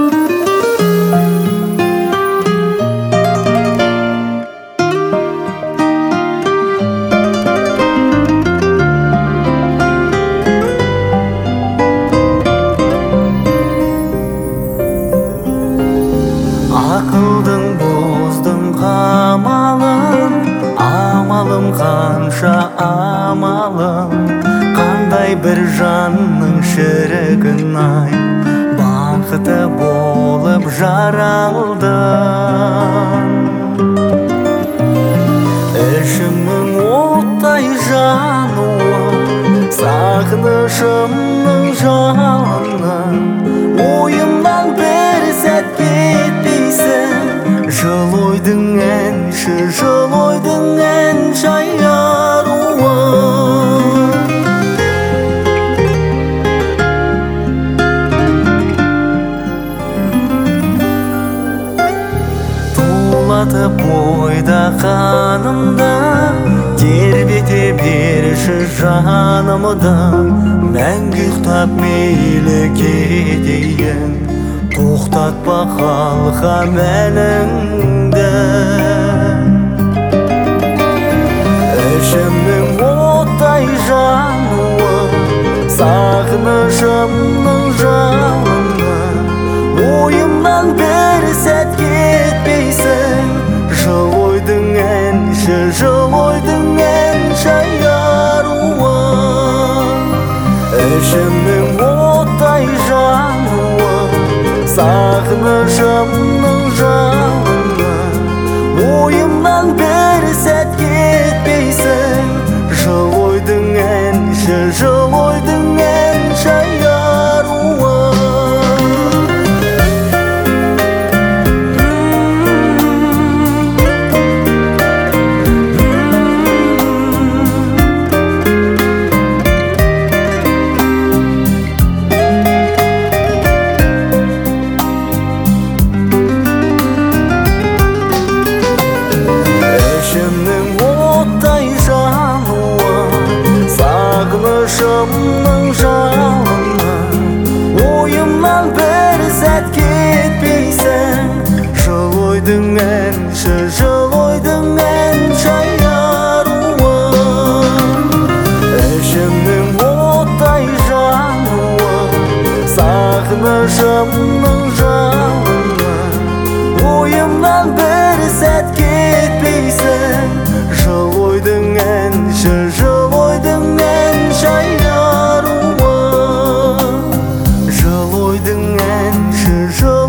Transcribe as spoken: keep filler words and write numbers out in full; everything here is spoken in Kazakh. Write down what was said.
Ақылдың боздың қамалын, амалым қанша амалым, қандай бір жанның шірігін ай, бақыты болып жаралдың. Ішімнің оттай жануы, сағынышымның жалыны, ойымнан бір сәт кетпейсің. Жыл ойдың әнші, жыл ойдың әнші аяруы. Тулатып бойда қанымда, тербете берші жанымды, мәңгі ұйықтап мейлі кетейін, тоқтатпа қалқам әліңді. Ішімнің оттай жануы, сағынышымның жалыны, ойымнан бір сәт кетпейсің. Жыл ойдың әнші, жыл ойдың әнші аяруы. Ішімнің оттай жануы, сағынышымның жалыны, ойымнан бір сәт кетпейсің. Жыл ойдың әнші, жыл ойдың әнші аяруы. Ішімнің оттай жануы, сағынышымның жалыны, ойымнан бір сәт кетпейсің. Жыл ойдың әнші, жыл ойдың әнші аяруы. Ішімнің оттай жануы, сағынышымның жалыны, ойымнан бір сәт кетпейсің. Жыл ойдың әнші, жыл ойдың әнші аяруы. Жыл ойдың әнші, жыл